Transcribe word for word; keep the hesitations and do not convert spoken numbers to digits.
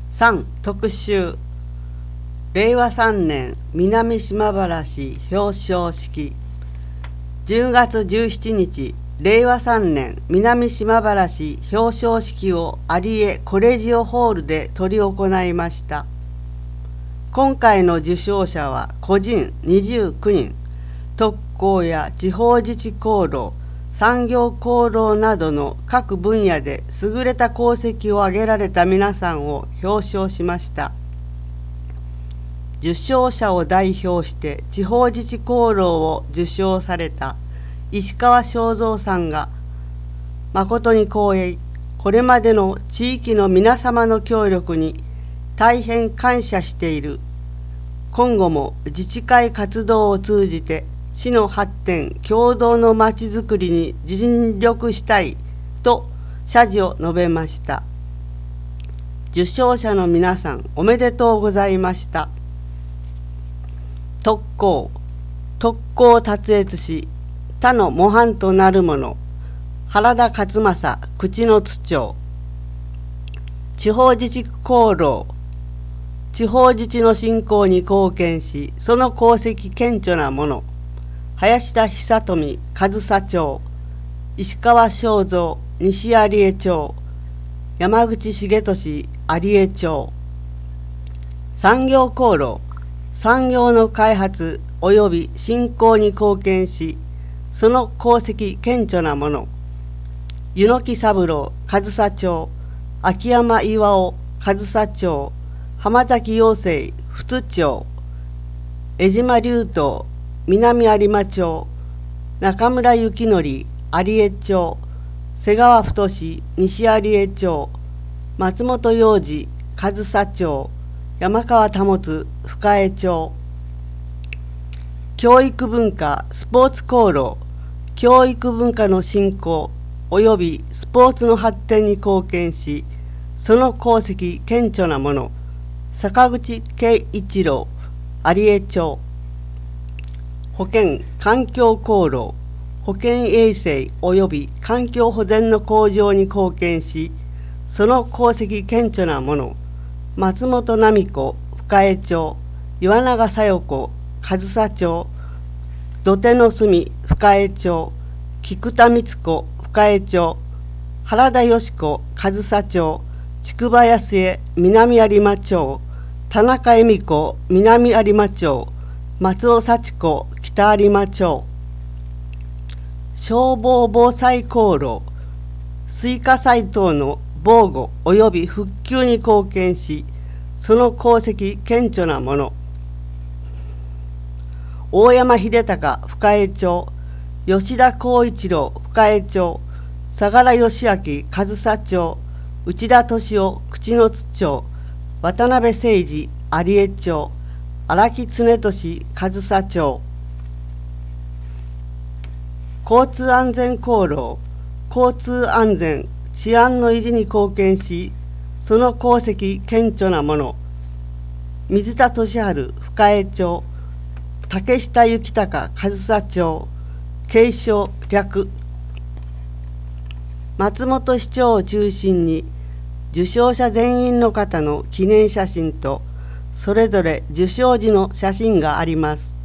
さん特集れいわさんねん南島原市表彰式じゅうがつじゅうしちにちれいわさんねん南島原市表彰式を有江コレジオホールで執り行いました。今回の受賞者は個人にじゅうきゅうにん、特攻や地方自治功労、産業功労などの各分野で優れた功績を挙げられた皆さんを表彰しました。受賞者を代表して地方自治功労を受賞された石川正三さんが、誠に光栄、これまでの地域の皆様の協力に大変感謝している。今後も自治会活動を通じて市の発展、共同のまちづくりに尽力したいと謝辞を述べました。受賞者の皆さん、おめでとうございました。特攻、特攻達越し、他の模範となるもの、原田勝正、口の津町。地方自治功労、地方自治の振興に貢献し、その功績顕著なもの、林田久富、上総町。石川正三、西有江町。山口重俊、有江町。産業功労、産業の開発及び振興に貢献し、その功績顕著なもの、柚木三郎、上総町。秋山巌、上総町。浜崎陽生、富津町。江島隆東、南有馬町。中村幸則、有江町。瀬川太、西有江町。松本洋二、上総町。山川保、深江町。教育文化、スポーツ功労、教育文化の振興及びスポーツの発展に貢献し、その功績顕著なもの、坂口圭一郎、有江町。保健・環境功労、保健衛生及び環境保全の向上に貢献し、その功績顕著なもの、松本奈美子、深江町。岩永小夜子、上総町。土手の住、深江町。菊田光子、深江町。原田佳子、上総町。筑波安江、南有馬町。田中恵美子、南有馬町。松尾幸子、北有馬町。消防防災功労、水火災等の防護及び復旧に貢献し、その功績顕著なもの、大山秀隆、深江町。吉田光一郎、深江町。相良義明、上総町。内田敏夫、口の津町。渡辺誠二、有江町。荒木恒俊、上総町。交通安全功労、交通安全、治安の維持に貢献し、その功績顕著なもの、水田俊治、深江町。竹下幸隆、上総町。継承略。松本市長を中心に受賞者全員の方の記念写真とそれぞれ受賞時の写真があります。